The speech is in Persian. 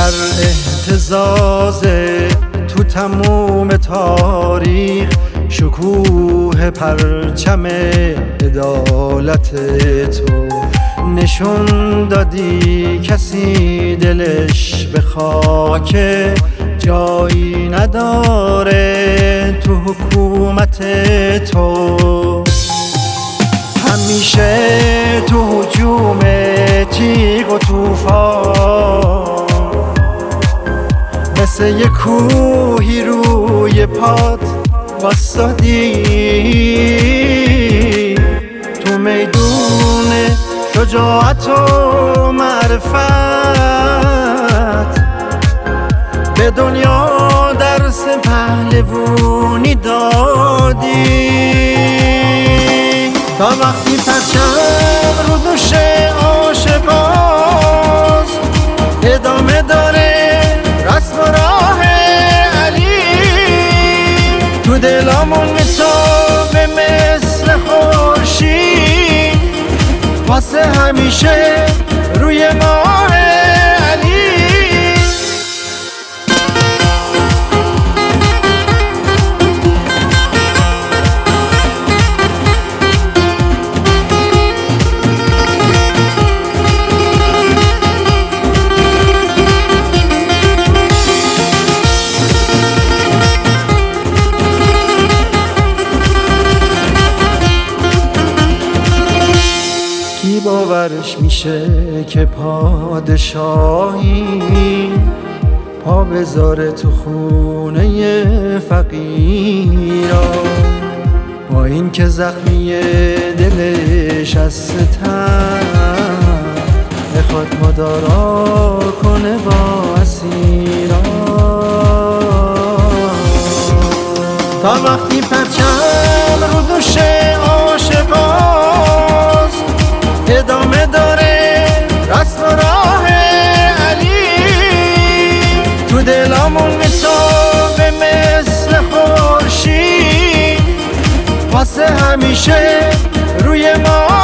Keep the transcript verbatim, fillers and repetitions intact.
در اهتزاز تو تموم تاریخ شکوه پرچم عدالت تو نشون دادی کسی دلش به خاک جایی نداره تو حکومت تو. همیشه تو هجوم تیغ و توفان مثل یک کوهی روی پات واسادی تو میدون شجاعت و معرفت به دنیا درس پهلوانی دادی تا وقتی پرچم رو دوش عاشقاست ادامه داره رسم و راه علی تو دلامون میتابه مثل خورشید واسه همیشه روی ماه علی. کی باورش میشه که پادشاهی پا بذاره تو خونه فقیرا با این که زخمی دلش از ستم بخواد مدارا کنه با اسیرا تا وقتی پرچم رو دوش عاشقاست ادامه داره رسم و راه علی تو دلامون میتابه مثل خورشید واسه همیشه روی ما